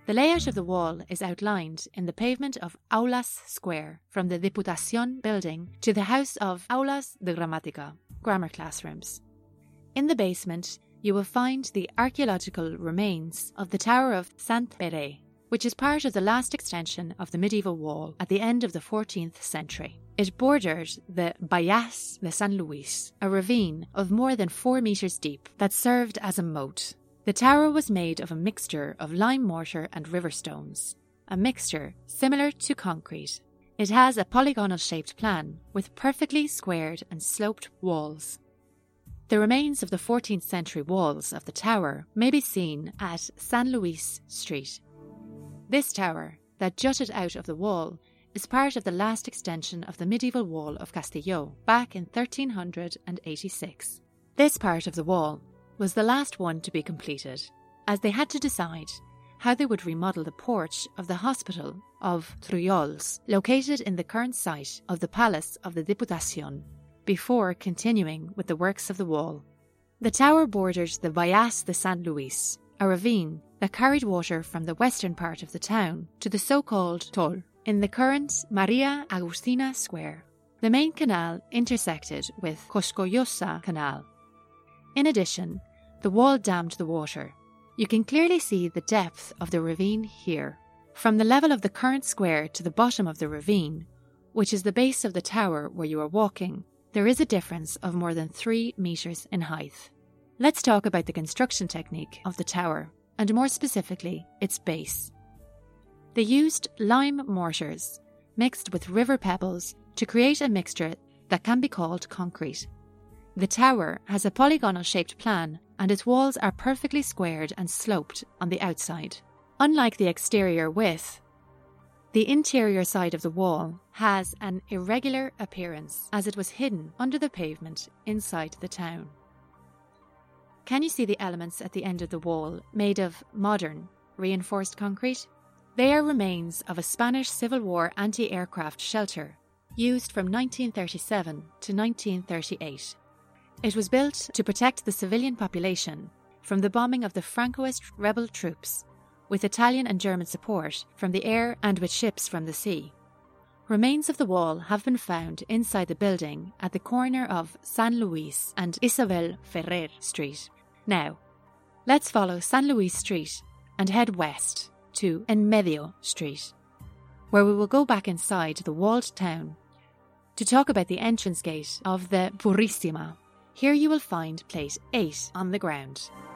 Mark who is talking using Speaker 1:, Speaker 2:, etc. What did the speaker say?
Speaker 1: The layout of the wall is outlined in the pavement of Aulas Square, from the Diputación building to the house of Aulas de Gramática, grammar classrooms. In the basement, you will find the archaeological remains of the Tower of Sant Pere, which is part of the last extension of the medieval wall at the end of the 14th century. It bordered the Bajas de San Luis, a ravine of more than 4 meters deep that served as a moat. The tower was made of a mixture of lime mortar and river stones, a mixture similar to concrete. It has a polygonal-shaped plan with perfectly squared and sloped walls. The remains of the 14th century walls of the tower may be seen at San Luis Street. This tower, that jutted out of the wall, is part of the last extension of the medieval wall of Castelló back in 1386. This part of the wall was the last one to be completed, as they had to decide how they would remodel the porch of the hospital of Trullols, located in the current site of the Palace of the Diputación, before continuing with the works of the wall. The tower bordered the Bajas de San Luis, a ravine that carried water from the western part of the town to the so-called Toll, in the current Maria Agustina Square. The main canal intersected with Coscollosa Canal. In addition, the wall dammed the water. You can clearly see the depth of the ravine here. From the level of the current square to the bottom of the ravine, which is the base of the tower where you are walking, there is a difference of more than 3 meters in height. Let's talk about the construction technique of the tower, and more specifically, its base. They used lime mortars mixed with river pebbles to create a mixture that can be called concrete. The tower has a polygonal-shaped plan, and its walls are perfectly squared and sloped on the outside. Unlike the exterior width, the interior side of the wall has an irregular appearance, as it was hidden under the pavement inside the town. Can you see the elements at the end of the wall made of modern, reinforced concrete? They are remains of a Spanish Civil War anti-aircraft shelter, used from 1937 to 1938. It was built to protect the civilian population from the bombing of the Francoist rebel troops, with Italian and German support from the air and with ships from the sea. Remains of the wall have been found inside the building at the corner of San Luis and Isabel Ferrer Street. Now, let's follow San Luis Street and head west to En Medio Street, where we will go back inside the walled town to talk about the entrance gate of the Purissima. Here you will find plate 8 on the ground.